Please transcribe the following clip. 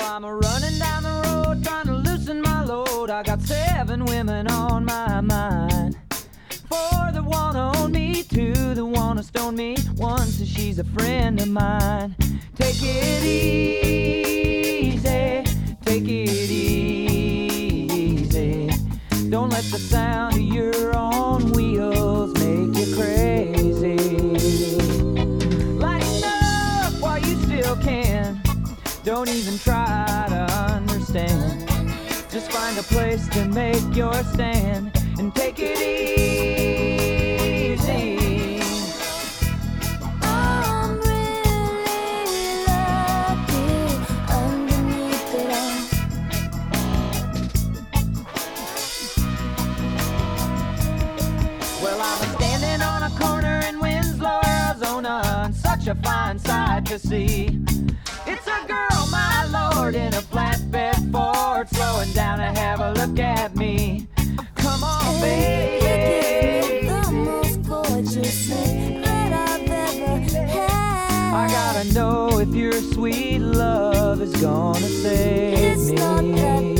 I'm running down the road trying to loosen my load. I got 7 women on my mind. 4 that wanna own me, 2 that wanna stone me, 1 says she's a friend of mine. Take it easy, take it easy. Don't let the sound of your own wheels make you crazy. Lighten up while you still can. Don't even try to understand. Just find a place to make your stand and take it easy. I'm really lucky underneath it all. Well, I was standing on a corner in Winslow, Arizona, and such a fine sight to see. It's a girl, my lord, in a flatbed Ford, slowing down to have a look at me. Come on, baby. The most gorgeous thing that I've ever had. I gotta know if your sweet love is gonna save It's not that me.